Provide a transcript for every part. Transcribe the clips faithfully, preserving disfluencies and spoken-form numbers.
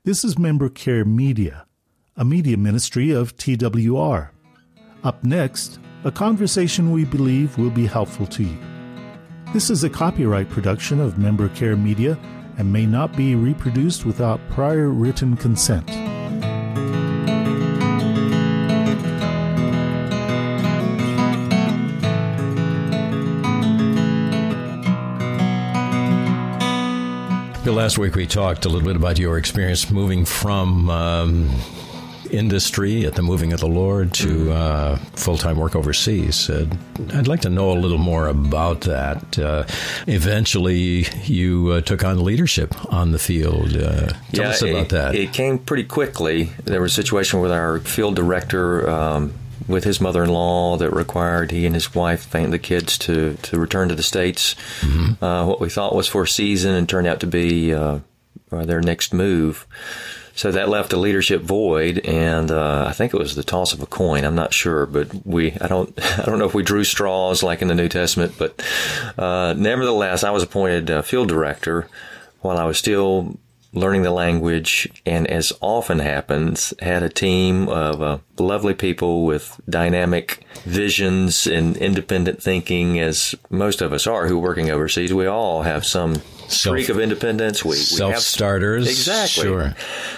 This is Member Care Media, a media ministry of T W R. Up next, a conversation we believe will be helpful to you. This is a copyright production of Member Care Media and may not be reproduced without prior written consent. Last week we talked a little bit about your experience moving from um, industry at the Moving of the Lord to uh, full-time work overseas. Uh, I'd like to know a little more about that. Uh, eventually, you uh, took on leadership on the field. Uh, tell yeah, us about it, that. It came pretty quickly. There was a situation with our field director um, with his mother-in-law that required he and his wife and the kids to, to return to the States. Mm-hmm. Uh, what we thought was for a season and turned out to be uh, their next move. So that left a leadership void, and uh, I think it was the toss of a coin. I'm not sure, but we I don't I don't know if we drew straws like in the New Testament, but uh, nevertheless, I was appointed uh, field director while I was still learning the language, and as often happens, had a team of uh, lovely people with dynamic visions and independent thinking, as most of us are who are working overseas. We all have some Self, streak of independence. We, we self-starters. have, exactly. Sure.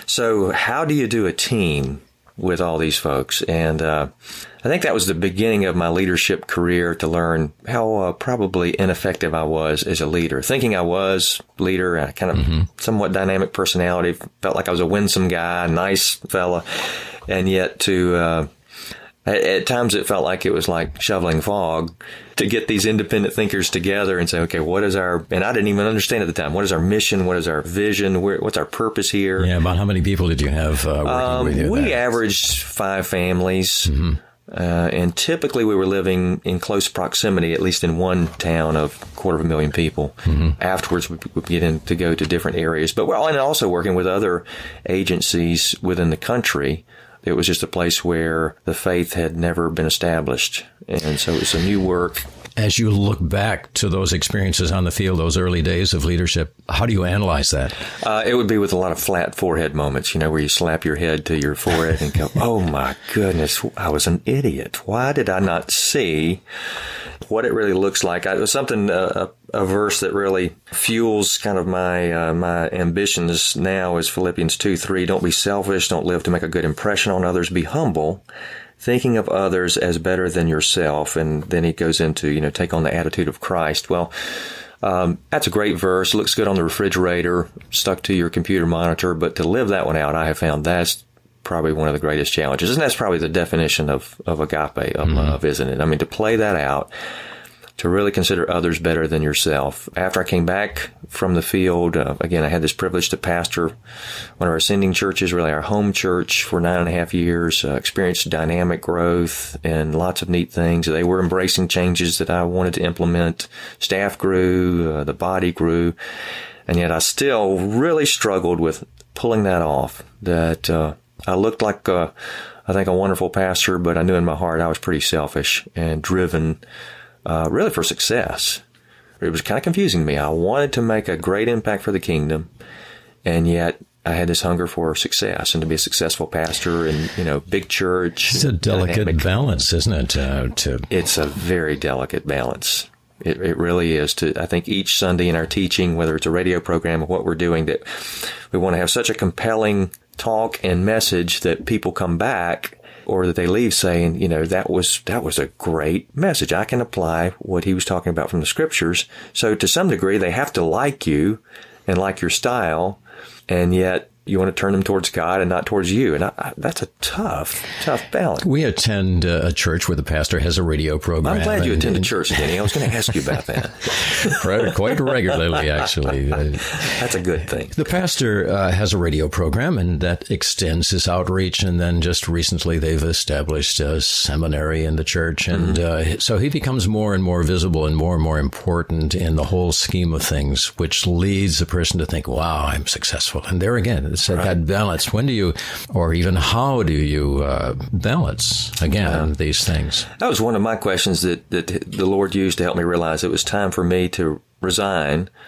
So how do you do a team with all these folks? And uh, I think that was the beginning of my leadership career, to learn how uh, probably ineffective I was as a leader. Thinking I was leader, a kind of mm-hmm. somewhat dynamic personality, felt like I was a winsome guy, nice fella, and yet to uh, at, at times it felt like it was like shoveling fog to get these independent thinkers together and say, okay, what is our, and I didn't even understand at the time, what is our mission? What is our vision? Where, what's our purpose here? Yeah, about how many people did you have uh, working um, with you? We that? averaged five families. Mm-hmm. Uh, and typically we were living in close proximity, at least in one town of a quarter of a million people. Mm-hmm. Afterwards, we would get in to go to different areas. But we're all, and also working with other agencies within the country. It was just a place where the faith had never been established. And so it was a new work. As you look back to those experiences on the field, those early days of leadership, how do you analyze that? Uh, it would be with a lot of flat forehead moments, you know, where you slap your head to your forehead and go, oh my goodness, I was an idiot. Why did I not see what it really looks like? I, it was something, uh, a, a verse that really fuels kind of my, uh, my ambitions now is Philippians two three. Don't be selfish. Don't live to make a good impression on others. Be humble, thinking of others as better than yourself. And then he goes into, you know, take on the attitude of Christ. Well, um, that's a great verse. Looks good on the refrigerator, stuck to your computer monitor. But to live that one out, I have found that's probably one of the greatest challenges. And that's probably the definition of, of agape, of mm-hmm. love, isn't it? I mean, to play that out, to really consider others better than yourself. After I came back from the field, uh, again, I had this privilege to pastor one of our sending churches, really our home church, for nine and a half years, uh, experienced dynamic growth and lots of neat things. They were embracing changes that I wanted to implement. Staff grew, uh, the body grew, and yet I still really struggled with pulling that off, that uh, I looked like, uh, I think, a wonderful pastor, but I knew in my heart I was pretty selfish and driven Uh, really for success. It was kind of confusing to me. I wanted to make a great impact for the kingdom, and yet I had this hunger for success and to be a successful pastor and, you know, big church. It's a delicate dynamic balance, isn't it? Uh, to It's a very delicate balance. It, it really is. To I think each Sunday in our teaching, whether it's a radio program or what we're doing, that we want to have such a compelling talk and message that people come back, or that they leave saying, you know, that was that was a great message. I can apply what he was talking about from the scriptures. So to some degree, they have to like you and like your style, and yet you want to turn them towards God and not towards you. And I, I, that's a tough, tough balance. We attend uh, a church where the pastor has a radio program. I'm glad you and, attend and, a church, Denny. I was going to ask you about that. Quite regularly, actually. That's a good thing. The pastor uh, has a radio program, and that extends his outreach. And then just recently, they've established a seminary in the church. And mm-hmm. uh, so he becomes more and more visible and more and more important in the whole scheme of things, which leads a person to think, wow, I'm successful. And there again, it's right. that balance. When do you, or even how do you uh, balance, again, yeah. these things? That was one of my questions that, that the Lord used to help me realize it was time for me to resign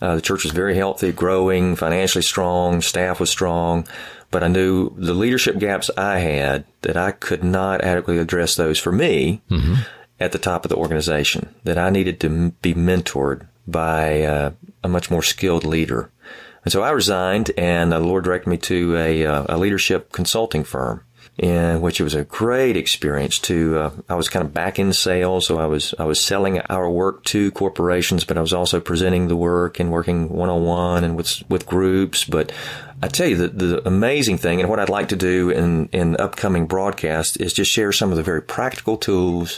Uh, the church was very healthy, growing, financially strong, staff was strong, but I knew the leadership gaps I had, that I could not adequately address those for me mm-hmm. at the top of the organization, that I needed to m- be mentored by uh, a much more skilled leader. And so I resigned, and the Lord directed me to a, uh, a leadership consulting firm, in which it was a great experience to, uh, I was kind of back in sales, so I was, I was selling our work to corporations, but I was also presenting the work and working one-on-one and with, with groups. But I tell you, the, the amazing thing, and what I'd like to do in, in upcoming broadcasts, is just share some of the very practical tools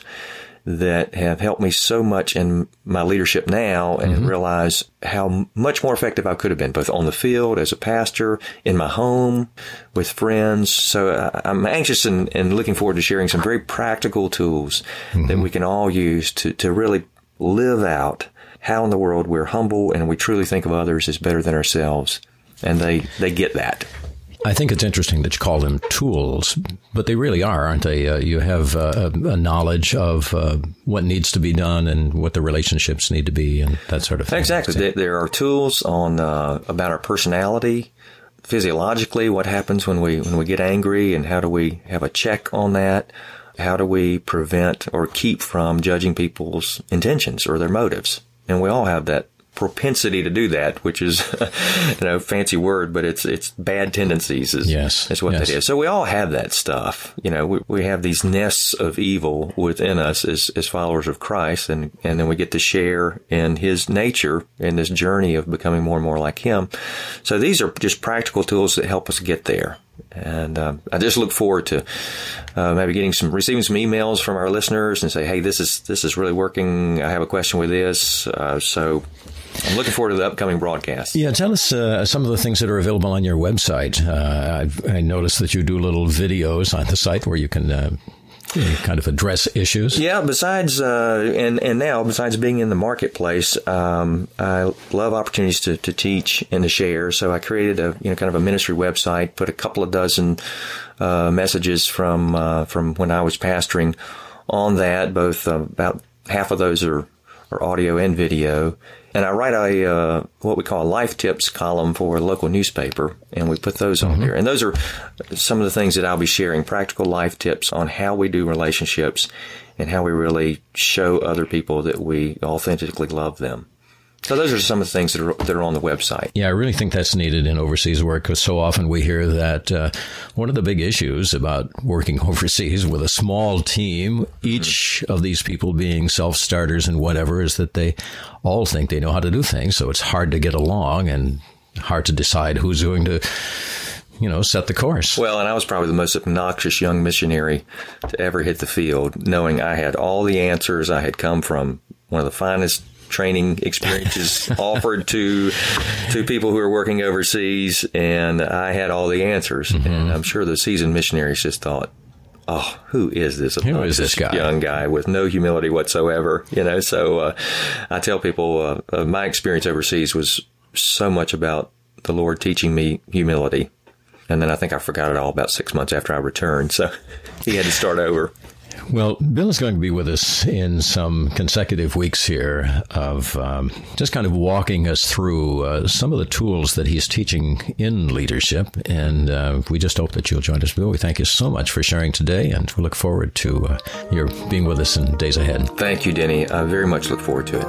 that have helped me so much in my leadership now, and mm-hmm. realize how much more effective I could have been, both on the field, as a pastor, in my home, with friends. So uh, I'm anxious and, and looking forward to sharing some very practical tools mm-hmm. that we can all use to, to really live out how in the world we're humble and we truly think of others as better than ourselves. And they, they get that. I think it's interesting that you call them tools, but they really are, aren't they? Uh, you have uh, a knowledge of uh, what needs to be done and what the relationships need to be and that sort of thing. Exactly. So, there are tools on uh, about our personality, physiologically, what happens when we when we get angry, and how do we have a check on that? How do we prevent or keep from judging people's intentions or their motives? And we all have that propensity to do that, which is, you know, fancy word, but it's it's bad tendencies is, yes, is what yes. that is. So we all have that stuff. You know, we, we have these nests of evil within us as, as followers of Christ, and, and then we get to share in his nature in this journey of becoming more and more like him. So these are just practical tools that help us get there. And um, I just look forward to uh, maybe getting some, receiving some emails from our listeners and say, hey, this is this is really working. I have a question with this. Uh, so I'm looking forward to the upcoming broadcast. Yeah, tell us uh, some of the things that are available on your website. Uh, I've, I noticed that you do little videos on the site where you can uh, kind of address issues. Yeah, besides, uh, and, and now, besides being in the marketplace, um, I love opportunities to, to teach and to share. So I created a, you know, kind of a ministry website, put a couple of dozen uh, messages from uh, from when I was pastoring on that. Both uh, about half of those are, are audio and video. And I write a uh, what we call a life tips column for a local newspaper, and we put those mm-hmm. on there. And those are some of the things that I'll be sharing, practical life tips on how we do relationships and how we really show other people that we authentically love them. So those are some of the things that are, that are on the website. Yeah, I really think that's needed in overseas work, because so often we hear that uh, one of the big issues about working overseas with a small team, each mm-hmm. of these people being self-starters and whatever, is that they all think they know how to do things. So it's hard to get along and hard to decide who's going to, you know, set the course. Well, and I was probably the most obnoxious young missionary to ever hit the field, knowing I had all the answers. I had come from one of the finest training experiences offered to to people who are working overseas, and I had all the answers. Mm-hmm. And I'm sure the seasoned missionaries just thought, oh, who is this, who is this guy? young guy with no humility whatsoever? You know, so uh, I tell people uh, uh, my experience overseas was so much about the Lord teaching me humility. And then I think I forgot it all about six months after I returned. So he had to start over. Well, Bill is going to be with us in some consecutive weeks here of um, just kind of walking us through uh, some of the tools that he's teaching in leadership. And uh, we just hope that you'll join us, Bill. We thank you so much for sharing today, and we look forward to uh, your being with us in days ahead. Thank you, Denny. I very much look forward to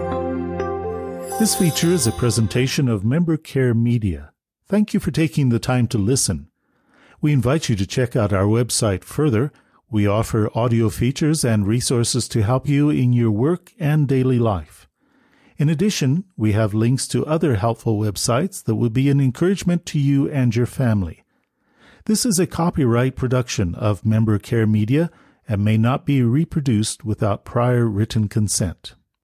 it. This feature is a presentation of Member Care Media. Thank you for taking the time to listen. We invite you to check out our website further. We offer audio features and resources to help you in your work and daily life. In addition, we have links to other helpful websites that will be an encouragement to you and your family. This is a copyright production of Member Care Media and may not be reproduced without prior written consent.